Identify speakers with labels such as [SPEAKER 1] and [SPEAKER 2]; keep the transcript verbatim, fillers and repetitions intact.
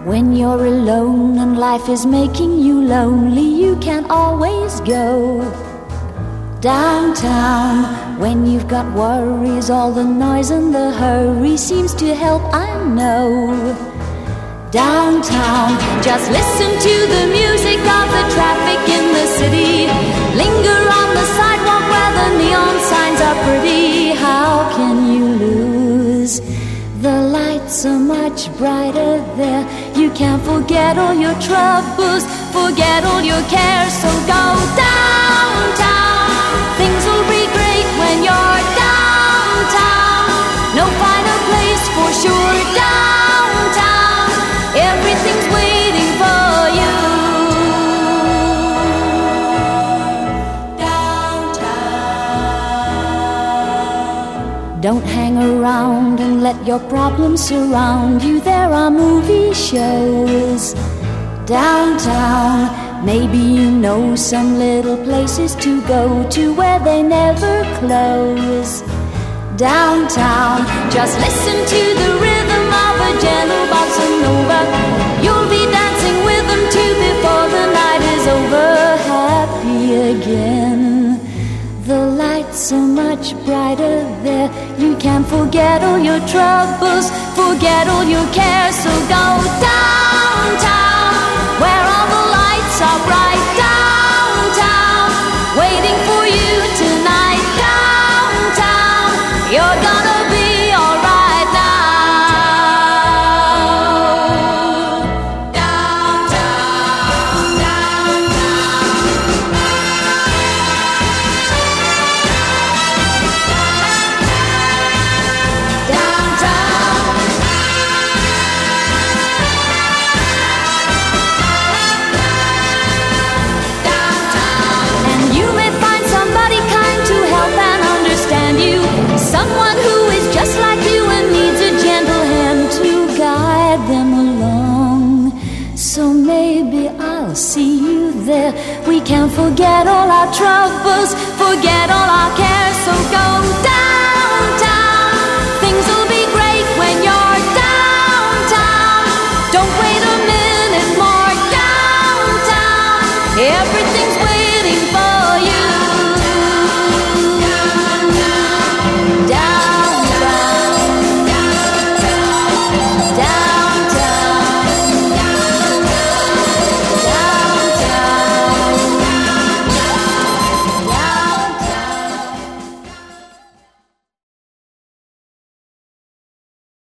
[SPEAKER 1] When you're alone and life is making you lonely, you can always go downtown. When you've got worries, all the noise and the hurry seems to help, I know. Downtown, just listen to the music of the traffic in the city. Linger on the sidewalk where the neon signs are pretty. How can you lose? The lights are much brighter there. You can't forget all your troubles, forget all your cares. So go downtown. Things will be great when you're downtown. No finer place for sure. Downtown, everything's waiting for you. Downtown. Don't hang around and let your problems surround you. There are movie shows downtown. Maybe you know some little places to go to where they never close. Downtown, just listen to the rhythm of a gentle bossa nova. You'll be dancing with them too before the night is over. Happy again. The lights are much brighter there. You can forget all your troubles, forget all your cares. So go downtown, where all the lights are bright. Downtown, waiting for you tonight. Downtown, you're gonna be alright now. Downtown, downtown. Downtown. And you may find somebody kind to help and understand you. Someone who is just like you and needs a gentle hand to guide them along. So maybe I'll see you there. We can forget all our troubles, forget all our